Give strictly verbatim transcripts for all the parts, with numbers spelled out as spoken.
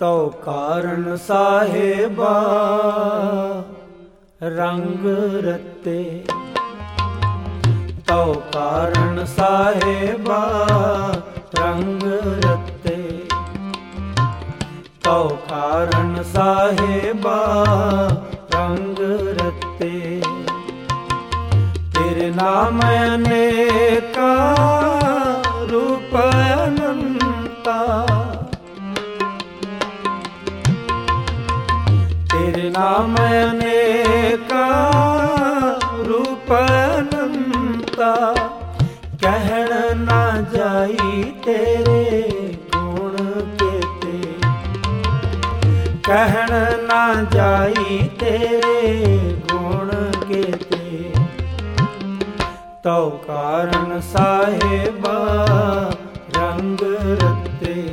ਤਉ ਕਾਰਨ ਸਾਹਿਬਾ ਰੰਗ ਰਤੇ, ਤਉ ਕਾਰਨ ਸਾਹਿਬਾ ਰੰਗ ਰਤੇ, ਤਉ ਕਾਰਨ ਸਾਹਿਬਾ ਰੰਗ ਰਤੇ। ਤੇਰੇ ਨਾਮ ਅਨੇਕਾ ਰੂਪ ਅਨੰਤਾ, ਤੇਰੇ ਨਾਮ ਅਨੇਕਾ ਰੂਪ ਅਨੰਤਾ। ਕਹਿਣ ਨਾ ਜਾਈ ਤੇਰੇ ਗੁਣ ਕੇਤੇ, ਕਹਿਣ ਨਾ ਜਾਈ ਤੇਰੇ ਗੁਣ ਕੇਤੇ। ਤਉ ਕਾਰਨ ਸਾਹਿਬਾ ਰੰਗ ਰਤੇ,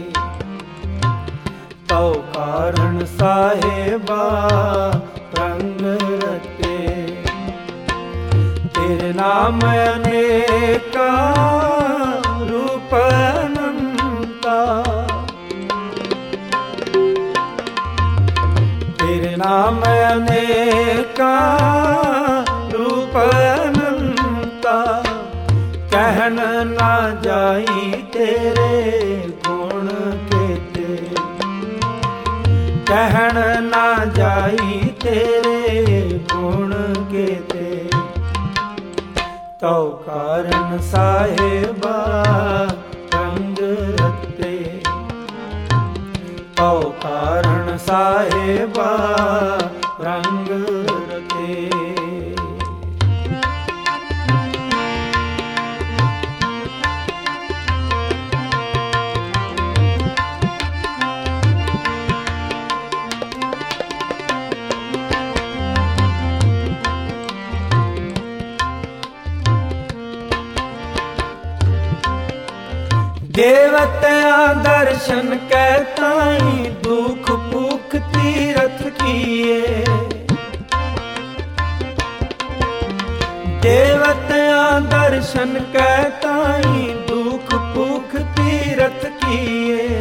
ਤਉ ਕਾਰਨ ਸਾਹਿਬਾ ਰੰਗ ਰਤੇ। ਤੇਰੇ ਨਾਮ ਅਨੇਕਾ ਰੂਪ ਅਨੰਤਾ, ਤੇਰੇ ਨਾਮ ਅਨੇਕਾ ਰੂਪ ਅਨੰਤਾ। ਕਹਿਣ ਨਾ ਜਾਈ ਤੇਰੇ ਗੁਣ ਕੇਤੇ, ਕਹਿਣ ਨਾ ਜਾਈ ਤੇਰੇ ਗੁਣ ਕੇਤੇ। ਤਉ ਕਾਰਨ ਸਾਹਿਬਾ ਰੰਗ ਰਤੇ, ਤਉ ਕਾਰਨ ਸਾਹਿਬਾ ਰੰਗ ਰਤੇ। ਦੇਵਤਿਆਂ ਦਰਸ਼ਨ ਕੈ ਤਾਈ ਦੁਖ ਭੁਖ ਤੀਰਥ ਕੀਏ, ਦੇਵਤਿਆਂ ਦਰਸ਼ਨ ਕੈ ਤਾਈ ਦੁਖ ਭੁਖ ਤੀਰਥ ਕੀਏ।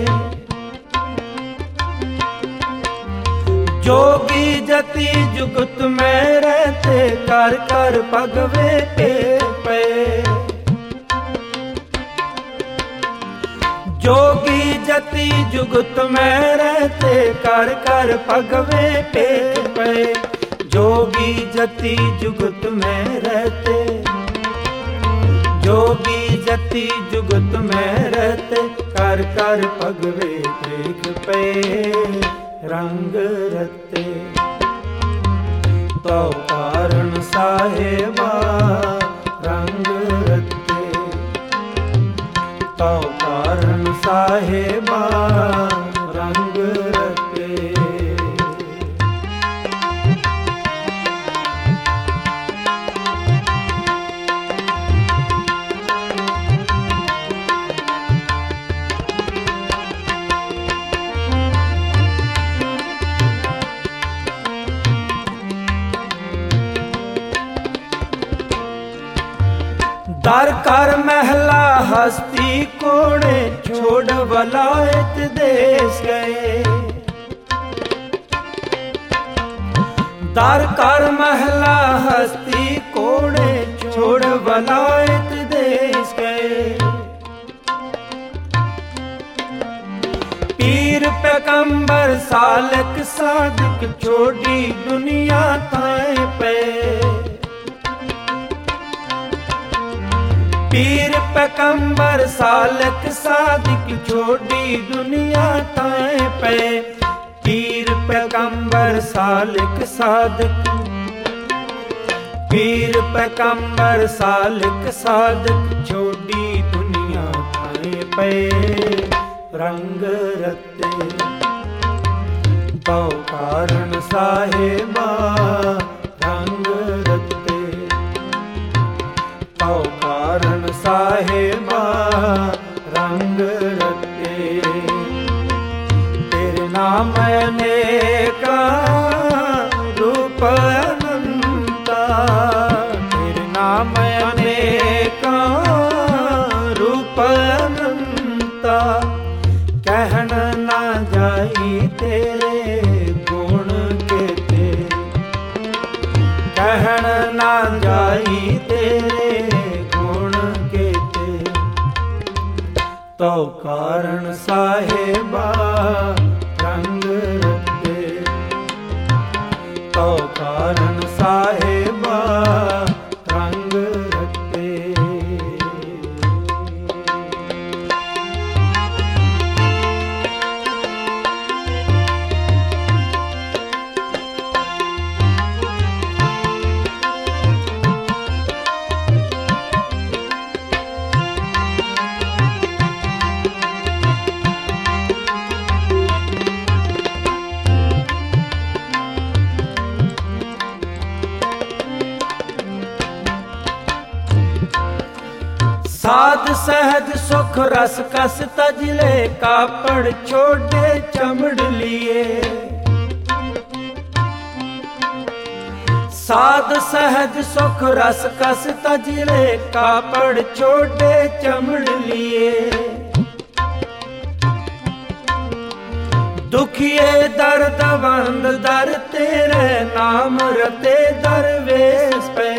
ਜੋਗੀ ਜਤੀ ਜੁਗਤ ਮੈਂ ਰਹਤੇ ਕਰ ਕਰ ਭਗਵੇ ਤੇ ਪਏ। ਜੋਗੀ ਜਤੀ ਜੁਗਤ ਮੈਂ ਰਹਤੇ ਕਰ ਕਰ ਭਗਵੇ ਟੇਕ ਪਏ। ਜੋਗੀ ਜਤੀ ਜੁਗਤ ਮੈਂ ਰਹਤੇ, ਜੋਗੀ ਜਤੀ ਜੁਗਤ ਮੈਂ ਰਹਤੇ ਕਰ ਕਰ ਭਗਵੇ ਟੇਕ ਪਏ। ਰੰਗ ਰਤੇ, ਤਉ ਕਾਰਨ ਸਾਹਿਬਾ ਰੰਗ ਰਤੇ, ਤਉ ਕਾਰਨ ਸਾਹਿਬਾ ਰੰਗ ਰਤੇ। ਦਰ ਕਰ ਮਹਿਲਾ ਹਸਤੀ ਕੋੜੇ ਛੋੜ ਵਲਾਇਤ ਦੇਸ ਗਏ। ਦਰ ਕਰ ਮਹਿਲਾ ਹਸਤੀ ਕੋੜੇ ਛੋੜ ਵਲਾਇਤ ਦੇਸ ਗਏ। ਪੀਰ ਪੈਗੰਬਰ ਸਾਲਕ ਸਾਦਿਕ ਛੋੜੀ ਦੁਨੀਆ ਥਾਏ ਪਏ। ਪੀਰ ਪੈਗੰਬਰ ਸਾਲਕ ਸਾਦਿਕ ਛੋਡੀ ਦੁਨੀਆ ਤਾਏ ਪਏ। ਪੀਰ ਪੈਗੰਬਰ ਸਾਲਕ ਸਾਦਿਕ, ਪੀਰ ਪੈਗੰਬਰ ਸਾਲਕ ਸਾਦਿਕ ਛੋਡੀ ਦੁਨੀਆ ਤਾਏ ਪਏ। ਰੰਗ ਰਤੇ, ਤਉ ਕਾਰਨ ਸਾਹਿਬਾ ਰੰਗ ਰਤੇ, ਤਉ ਕਾਰਨ ਸਾਹਿਬਾ ਰੰਗ ਰਤੇ। ਤੇਰੇ ਨਾਮ ਅਨੇਕਾ ਰੂਪ ਅਨੰਤਾ, ਤੇਰੇ ਨਾਮ ਅਨੇਕਾ ਰੂਪ ਅਨੰਤਾ। ਕਹਿਣ ਨਾ ਜਾ जाई तेरे गुण केते, कहन ना जाई तेरे गुण केते। तो कारण साहेबा रंग रते, तो कारण साहेबा रंग रते। साध सहज सुख रस कस तजले, कापड़ छोड़े चमड़ लिए। साध सहज सुख रस कस तजले, कापड़ छोड़े चमड़ लिए। दुखिए दर्द बंद दर तेरे, नाम रते दरवेश पे।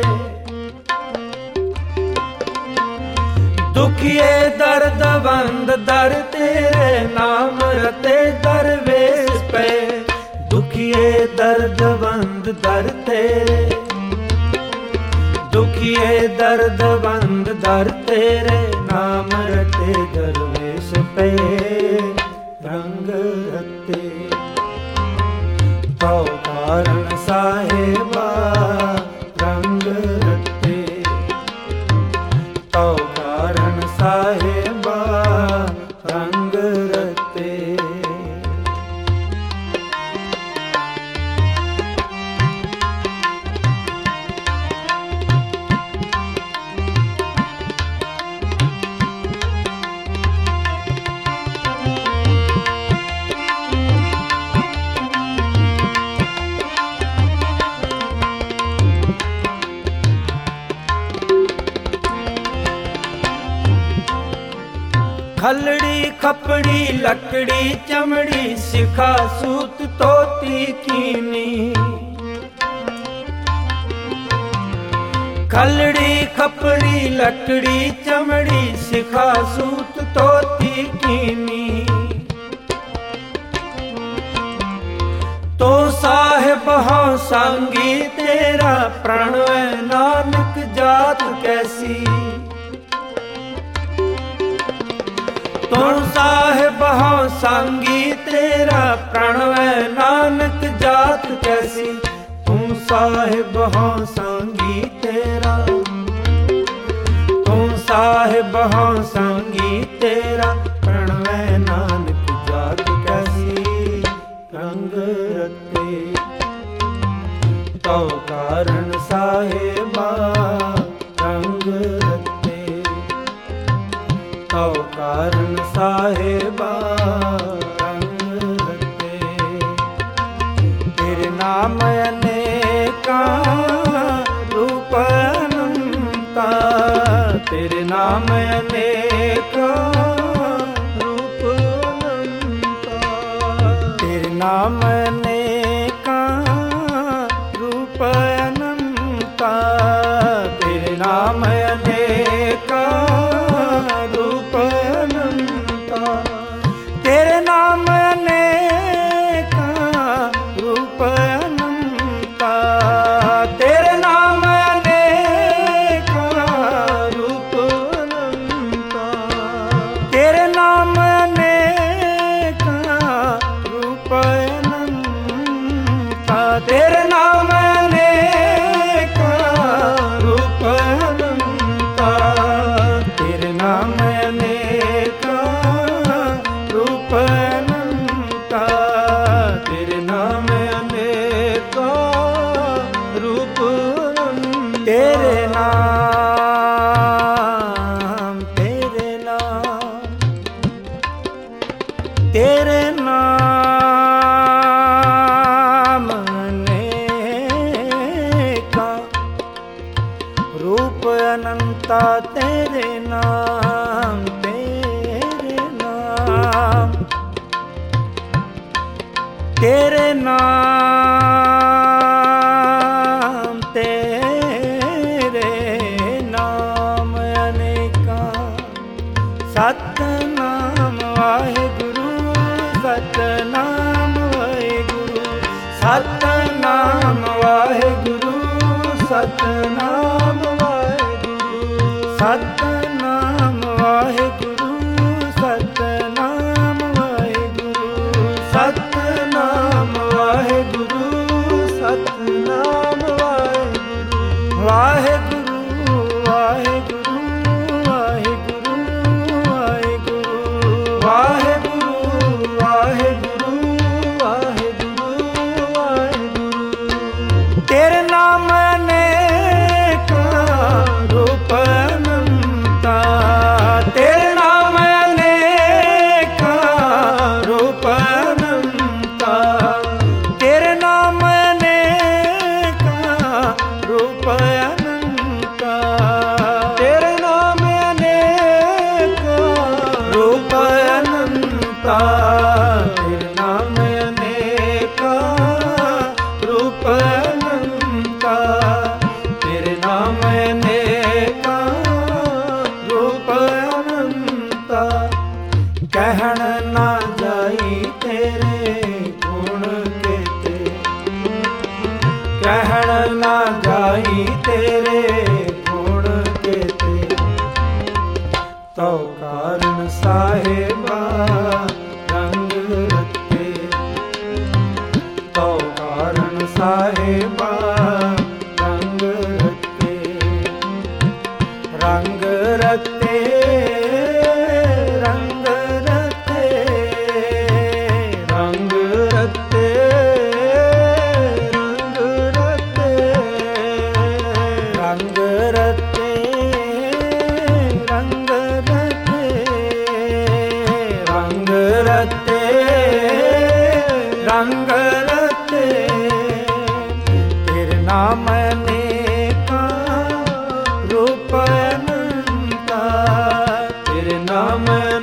दुखिए दर्द बंद दर तेरे, नाम रते दरवेश पे। दुखिए दर्द बंद दर तेरे, दुखिए दर्द बंद दर तेरे, नाम रते दरवेश पे। रंग रते तो कारण साहेबा रंग रते, तो कारण साहेबा रंग रते। खलड़ी खपड़ी लकड़ी चमड़ी, सिखा सूत तोती कीनी। खलड़ी खपड़ी लकड़ी चमड़ी, सिखा सूत तोती कीनी। तो साहिब हो संगी तेरा, प्रणव नानक जात कैसी। तू साहिब हो संगी तेरा, प्रणव नानक जात कैसी। तू साहिब हो संगी तेरा, तू साहिब हो संगी तेरा, प्रणव नानक जात कैसी। रंग रते तो कारण साहेबा रंग रते, तो कारण साहेबा रंग रते। तेरे नाम अनेका रूप अनंता, तेरे नाम अनेका रूप अनंता। तेरे नाम अनेका रूप अनंता, तेरे नाम अनेका रूप अनंता। तेरे नाम अनेका रूप अनंता, तेरे नाम अनेका रूप अनंता। तेरे नाम अनेका रूप अनंता, तेरे नाम अनेका रूप अनंता। तेरे नाम अनेका रूप अनंता, तेरे नाम अनेका रूप अनंता। तेरे नाम, तेरे नाम, तेरे नाम अनेका रूप अनंता। तेरे नाम, तेरे नाम, ਨਾਮ ਤੇਰੇ ਨਾਮ ਅਨੇਕਾਂ। ਸਤਿਨਾਮ ਵਾਹਿਗੁਰੂ ਸਤਿਨਾਮ ਵਾਹਿਗੁਰੂ ਸਤਿਨਾਮ ਵਾਹਿਗੁਰੂ ਸਤਿਨਾਮ ਵਾਹਿਗੁਰੂ ਸਤਿਨਾਮ ਵਾਹਿਗੁਰੂ ਸਤਿਨਾਮ ਵਾਹਿਗੁਰੂ ਸਤਿਨਾਮ ਵਾਹਿਗੁਰੂ ਸਤਿਨਾਮ ਵਾਹਿਗੁਰੂ ਵਾਹਿਗੁਰੂ ਵਾਹਿਗੁਰੂ ਵਾਹਿਗੁਰੂ ਵਾਹਿਗੁਰੂ ਵਾਹਿਗੁਰੂ ਵਾਹਿਗੁਰੂ ਵਾਹਿਗੁਰੂ ਵਾਹਿਗੁਰੂ। ਤੇਰੇ ਨਾਮ ਅਨੇਕਾਂ ਰੂਪ ਅਨੰਤਾ। ਤੇਰੇ ਨਾਮ ਅਨੇਕਾਂ ਰੂਪ ਅਨੰਤਾ। ਤੇਰੇ ਨਾਮ ਅਨੇਕਾਂ ਰੂਪ ਅਨੰਤਾ। ਤੇਰੇ ਨਾਮ ਅਨੇਕਾਂ ਰੂਪ ਅਨੰਤਾ। ਤੇਰੇ ਨਾਮ ਅਨੇਕਾਂ ਰੂਪ ਅਨੰਤਾ। ਤੇਰੇ ਨਾਮ ਅਨੇਕਾਂ ਰੂਪ ਅਨੰਤਾ। ਕਹਿਣ ਨਾ ਜਾਈ ਤੇਰੇ ਗੁਣ ਕੇਤੇ। ਕਹਿਣ ਨਾ ਜਾਈ ਤੇਰੇ ਗੁਣ ਕੇਤੇ। ਤੋ ਕਾਰਨ ਸਾਹਿਬਾ ਰੰਗ ਰਤੇ। ਤੋ ਕਾਰਨ ਸਾਹਿਬਾ ਰੰਗ ਰਤੇ। ਰੰਗ ਰਤੇ ਰੰਗ ਰਤੇ ਰੰਗ ਰਤੇ ਰੰਗ ਰਤੇ ਰੰਗ ਰਤੇ ਰੰਗ ਰਤੇ ਰੰਗ ਰਤੇ। ਤੇਰੇ ਨਾਮ ਅਨੇਕਾਂ ਰੂਪ ਅਨੰਤਾ। ਤੇਰੇ ਨਾਮ